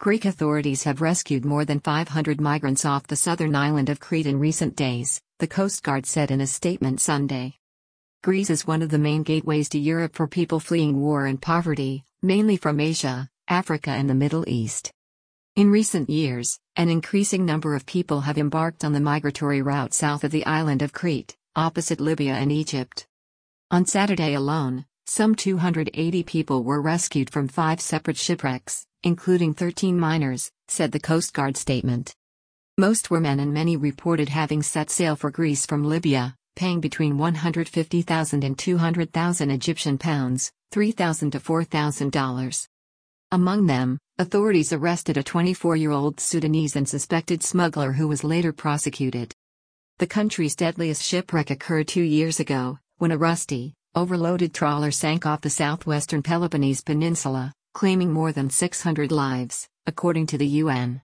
Greek authorities have rescued more than 500 migrants off the southern island of Crete in recent days, the Coast Guard said in a statement Sunday. Greece is one of the main gateways to Europe for people fleeing war and poverty, mainly from Asia, Africa and the Middle East. In recent years, an increasing number of people have embarked on the migratory route south of the island of Crete, opposite Libya and Egypt. On Saturday alone, some 280 people were rescued from 5 separate shipwrecks, including 13 minors, said the Coast Guard statement. Most were men and many reported having set sail for Greece from Libya, paying between 150,000 and 200,000 Egyptian pounds, $3,000 to $4,000. Among them, authorities arrested a 24-year-old Sudanese and suspected smuggler who was later prosecuted. The country's deadliest shipwreck occurred 2 years ago, when a rusty, overloaded trawler sank off the southwestern Peloponnese Peninsula, claiming more than 600 lives, according to the UN.